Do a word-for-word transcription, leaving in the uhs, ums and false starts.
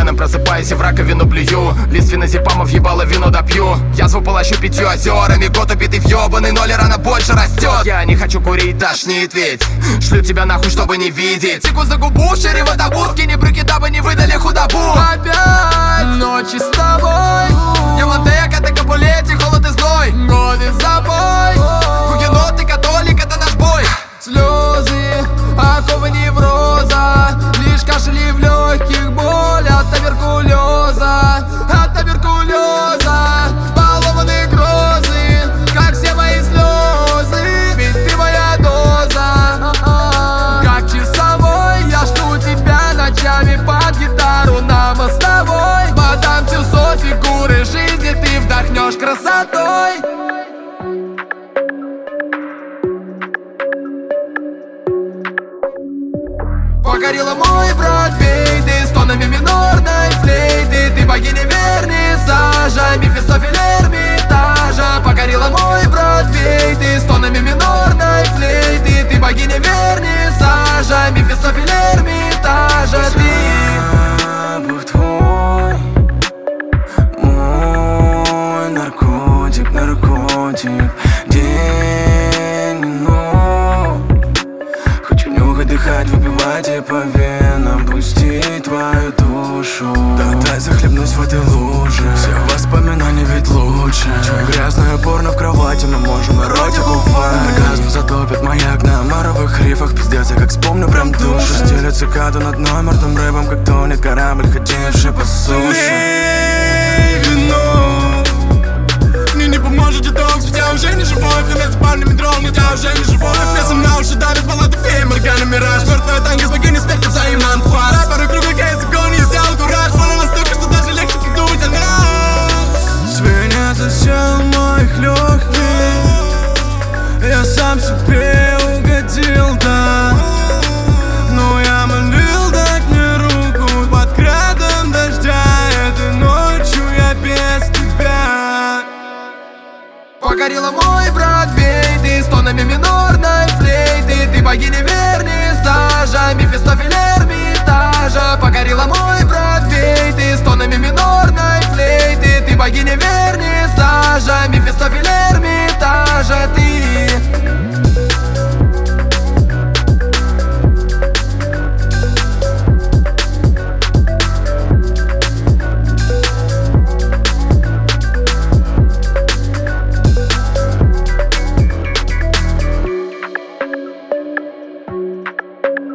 туманом просыпаюсь и в раковину плюю. Лист феназепамов ебало вино допью. Язву полощу пятью озерами. Год убитый в ёбаный, но ли рано больше растет. Я не хочу курить, тошнит ведь. Шлю тебя нахуй, чтобы не видеть. Секу за губу, шире в отобуске. Не брюки, дабы не выдали худобу. Опять ночи с тобой. Я Монтека, ты Капулетти, холод и зной. Годы забой. Хугенот, ты католик, это наш бой. Слезы, оковы невроза. Лишь кашель в легких, боль от туберкулеза. От туберкулеза. Поломанные грозы, как все мои слезы. Ведь ты моя доза. Как часовой, я жду тебя ночами под гитару на мостовой. Подам всю фигуры жизни, ты вдохнешь красотой. Покорила мой Бродвей, ты с тонами минорной флейты. Ты богиня Вернисажа, Мефистофель Эрмитажа. Покорила мой Бродвей, ты с тонами минорной флейты. Ты богиня Вернисажа, Мефистофель Эрмитажа. Ты Бог твой, мой наркотик, наркотик. День и ночь. Хочу нюхать, дыхать, выпивать и по венам пустить твою душу. Так дай захлебнусь в этой луже. Все воспоминания ведь лучше, чем грязное порно в кровати. Мы можем эротику в ванной. Оргазм затопит маяк на омаровых рифах. Пиздец, я как вспомню, прям душу. Стелят цикаду над номерным рыбом, как тонет корабль, ходивший по суше. Эй, вино, мне не поможет детокс, ведь я уже не живой. Вместе с парнями дрон, ведь я уже не живой. Весом на уши давит палаты фей, Моргана Мираж. Мертвая танго с богиней смерти взаимно анфас. Рэперы круга кейс, огонь, я сделал кураж. Полно настолько, что даже легче подумать о нас. Свинец сел моих легких. Я сам себе угодил, да. Но я молил дать мне руку под градом дождя. Этой ночью я без тебя. Покорила мой Бродвей, ты с тонами минорной флейты. Ты богиня Вернисажа, Мефистофель Эрмитажа. Покорила мой Бродвей, ты с тонами минорной флейты. Ты богиня Вернисажа, Мефистофель Эрмитажа. Ты